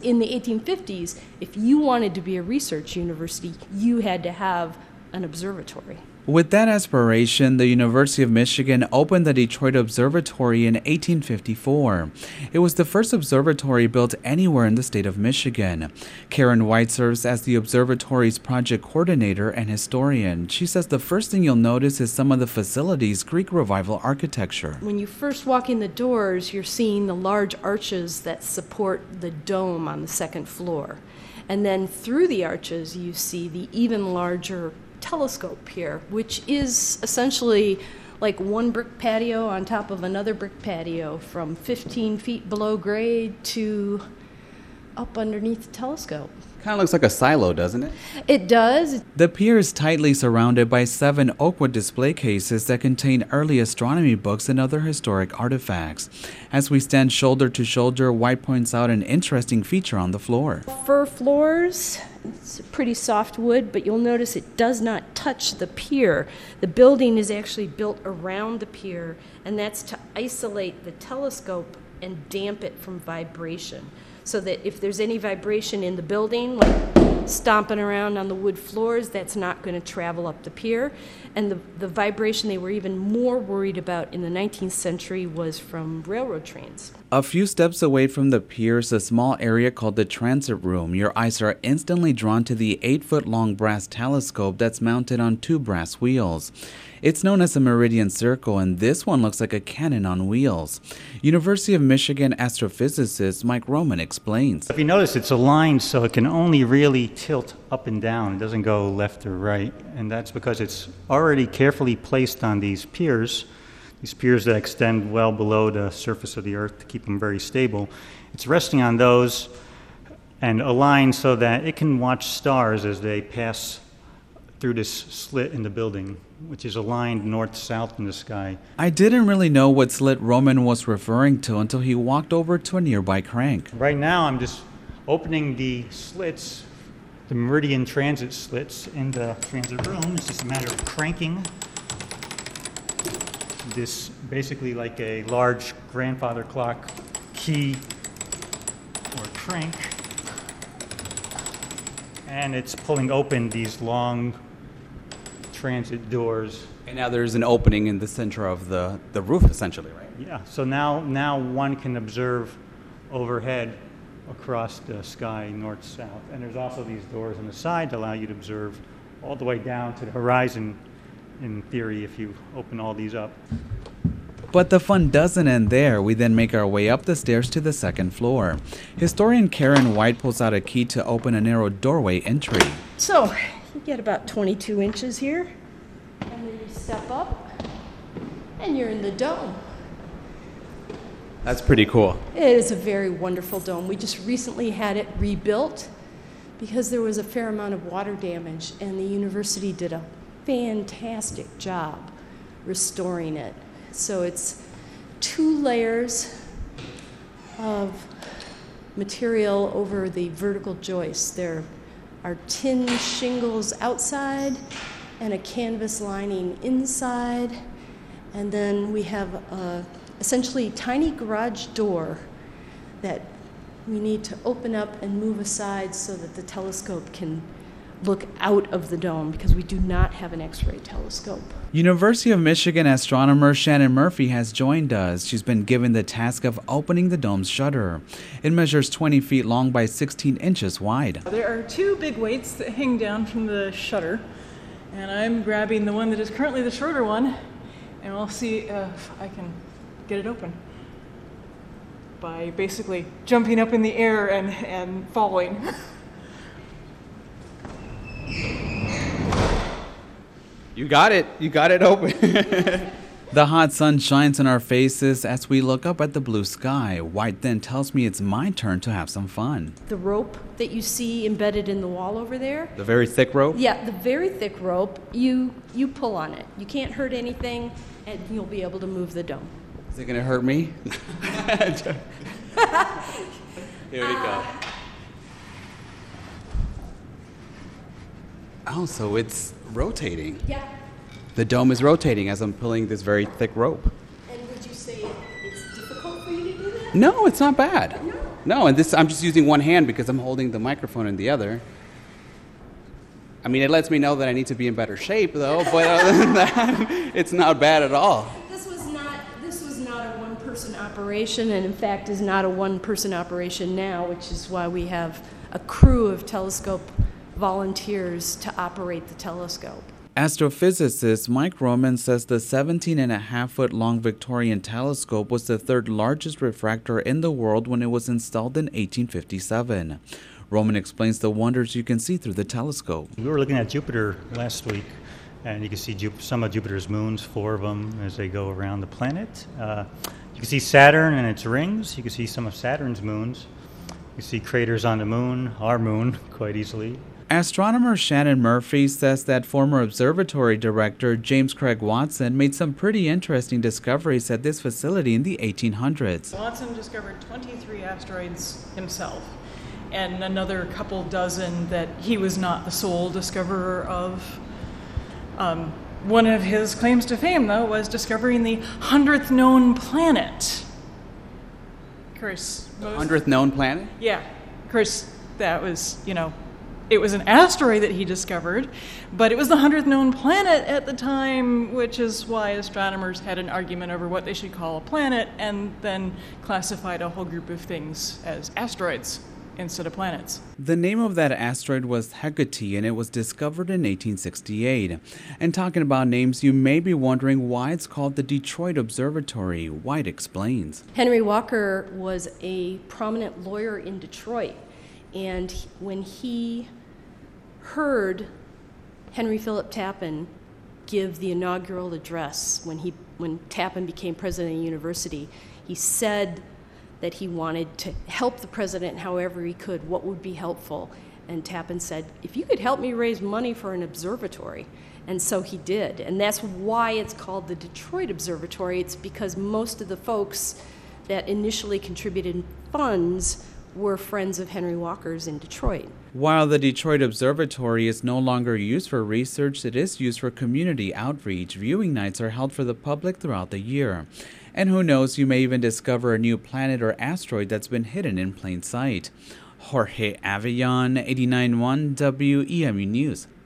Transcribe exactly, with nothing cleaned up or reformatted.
in the eighteen fifties, if you wanted to be a research university, you had to have an observatory. With that aspiration, the University of Michigan opened the Detroit Observatory in eighteen fifty-four. It was the first observatory built anywhere in the state of Michigan. Karen White serves as the observatory's project coordinator and historian. She says the first thing you'll notice is some of the facility's Greek Revival architecture. When you first walk in the doors, you're seeing the large arches that support the dome on the second floor. And then through the arches, you see the even larger telescope here, which is essentially like one brick patio on top of another brick patio from fifteen feet below grade to up underneath the telescope. Kind of looks like a silo, doesn't it? It does. The pier is tightly surrounded by seven oakwood display cases that contain early astronomy books and other historic artifacts. As we stand shoulder to shoulder, White points out an interesting feature on the floor. Fir floors. It's a pretty soft wood, but you'll notice it does not touch the pier. The building is actually built around the pier, and that's to isolate the telescope and damp it from vibration, so that if there's any vibration in the building, like stomping around on the wood floors, that's not going to travel up the pier. And the, the vibration they were even more worried about in the nineteenth century was from railroad trains. A few steps away from the pier is a small area called the transit room. Your eyes are instantly drawn to the eight-foot-long brass telescope that's mounted on two brass wheels. It's known as a meridian circle, and this one looks like a cannon on wheels. University of Michigan astrophysicist Mike Roman explains. If you notice, it's aligned so it can only really tilt up and down. It doesn't go left or right, and that's because it's already carefully placed on these piers. These piers that extend well below the surface of the Earth to keep them very stable. It's resting on those and aligned so that it can watch stars as they pass through this slit in the building, which is aligned north-south in the sky. I didn't really know what slit Roman was referring to until he walked over to a nearby crank. Right now I'm just opening the slits, the meridian transit slits in the transit room. It's just a matter of cranking this, basically like a large grandfather clock key or crank, and it's pulling open these long transit doors. And now there's an opening in the center of the, the roof, essentially, right? Yeah, so now, now one can observe overhead across the sky, north-south. And there's also these doors on the side to allow you to observe all the way down to the horizon, in theory, if you open all these up. But the fun doesn't end there. We then make our way up the stairs to the second floor. Historian Karen White pulls out a key to open a narrow doorway entry. So you get about twenty-two inches here, and then you step up, and you're in the dome. That's pretty cool. It is a very wonderful dome. We just recently had it rebuilt because there was a fair amount of water damage, and the university did a fantastic job restoring it. So it's two layers of material over the vertical joists. There are tin shingles outside and a canvas lining inside, and then we have a essentially tiny garage door that we need to open up and move aside so that the telescope can look out of the dome, because we do not have an X-ray telescope. University of Michigan astronomer Shannon Murphy has joined us. She's been given the task of opening the dome's shutter. It measures twenty feet long by sixteen inches wide. There are two big weights that hang down from the shutter, and I'm grabbing the one that is currently the shorter one, and we'll see if I can get it open by basically jumping up in the air and, and falling. You got it. You got it open. The hot sun shines on our faces as we look up at the blue sky. White then tells me it's my turn to have some fun. The rope that you see embedded in the wall over there. The very thick rope? Yeah, the very thick rope. You you pull on it. You can't hurt anything, and you'll be able to move the dome. Is it going to hurt me? Here we go. Oh, so it's rotating. Yeah. The dome is rotating as I'm pulling this very thick rope. And would you say it's difficult for you to do that? No, it's not bad. No. No, and this I'm just using one hand because I'm holding the microphone in the other. I mean, it lets me know that I need to be in better shape, though. But other than that, it's not bad at all. This was not this was not a one-person operation, and in fact is not a one-person operation now, which is why we have a crew of telescope volunteers to operate the telescope. Astrophysicist Mike Roman says the seventeen and a half foot long Victorian telescope was the third largest refractor in the world when it was installed in eighteen fifty-seven. Roman explains the wonders you can see through the telescope. We were looking at Jupiter last week, and you can see Jup- some of Jupiter's moons, four of them, as they go around the planet. Uh, you can see Saturn and its rings. You can see some of Saturn's moons. You can see craters on the moon, our moon, quite easily. Astronomer Shannon Murphy says that former observatory director James Craig Watson made some pretty interesting discoveries at this facility in the eighteen hundreds. Watson discovered twenty-three asteroids himself, and another couple dozen that he was not the sole discoverer of. Um, one of his claims to fame, though, was discovering the hundredth known planet. Of course, most, Hundredth known planet? yeah, of course, that was, you know, it was an asteroid that he discovered, but it was the hundredth known planet at the time, which is why astronomers had an argument over what they should call a planet, and then classified a whole group of things as asteroids instead of planets. The name of that asteroid was Hecate, and it was discovered in eighteen sixty-eight. And talking about names, you may be wondering why it's called the Detroit Observatory. White explains. Henry Walker was a prominent lawyer in Detroit, and when he heard Henry Philip Tappan give the inaugural address when he when Tappan became president of the university, he said that he wanted to help the president however he could, what would be helpful. And Tappan said, if you could help me raise money for an observatory. And so he did. And that's why it's called the Detroit Observatory. It's because most of the folks that initially contributed funds were friends of Henry Walker's in Detroit. While the Detroit Observatory is no longer used for research, it is used for community outreach. Viewing nights are held for the public throughout the year. And who knows, you may even discover a new planet or asteroid that's been hidden in plain sight. Jorge Avellon, eighty-nine point one W E M U News.